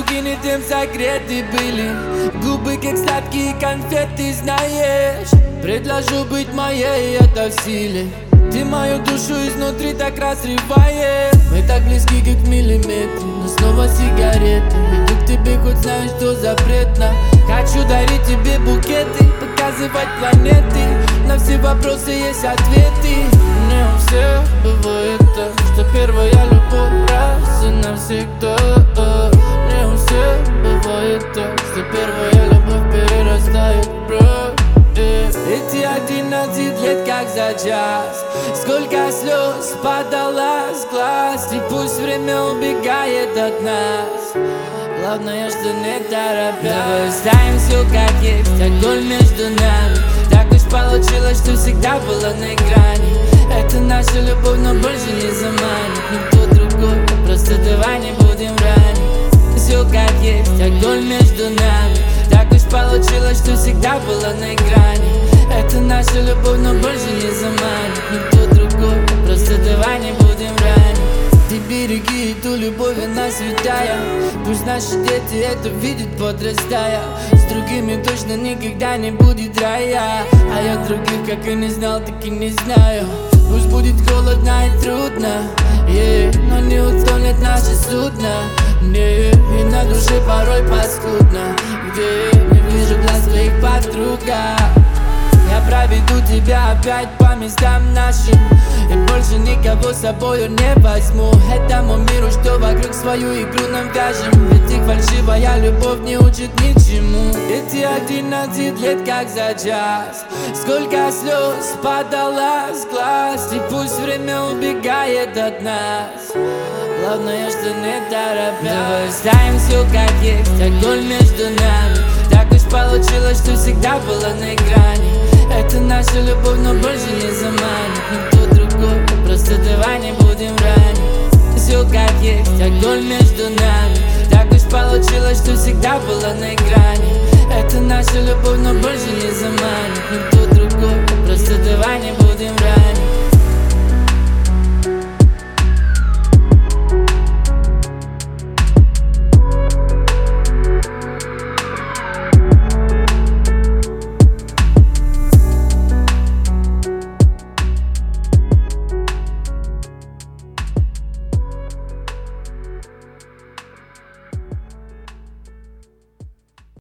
Руки не тем согреты были, губы как сладкие конфеты, знаешь. Предложу быть моей, это в силе. Ты мою душу изнутри так разрываешь. Мы так близки, как в миллиметре, но снова сигареты. Иду к тебе, хоть знаю, что запретно. Хочу дарить тебе букеты, показывать планеты. На все вопросы есть ответы. Не у всех бывает так, что первая любовь раз и навсегда. Не у всех бывает так, что первая любовь перерастает в брак. Эти 11 лет как за час, сколько слез падало с глаз. И пусть время убегает от нас, главное, что не торопясь. Давай оставим все как есть, огонь между нами. Так уж получилось, что всегда было на грани. Это наша любовь, но больше не заманит никто другой. Просто давай не будем ранить. Все как есть, огонь между нами. Так уж получилось, что всегда было на грани. Это наша любовь, но больше не заманит никто другой. Просто давай не будем ранить. Ты береги эту любовь, она святая. Пусть наши дети это видят, подрастая. С другими точно никогда не будет рая. А я других как и не знал, так и не знаю. Пусть будет холодно и трудно, но не утонет наше судно. И на душе порой паскудно, где не вижу глаз твоих подруга. Я проведу тебя опять по местам нашим, и больше никого с собою не возьму. Этому миру, что вокруг, свою игру нам вяжем. Ведь их фальшивая любовь не учит ничему. Эти 11 лет как за час, сколько слез падало с глаз. И пусть время убегает от нас, главное, что не торопясь. Давай оставим все как есть, огонь между нами. Так уж получилось, что всегда было на грани. Это наша любовь, но больше не заманит никто другой. Просто давай не будем ранить. Все как есть, огонь между нами. Так уж получилось, что всегда было на грани. Это наша любовь, но больше не заманит никто другой. Просто давай не будем ранить.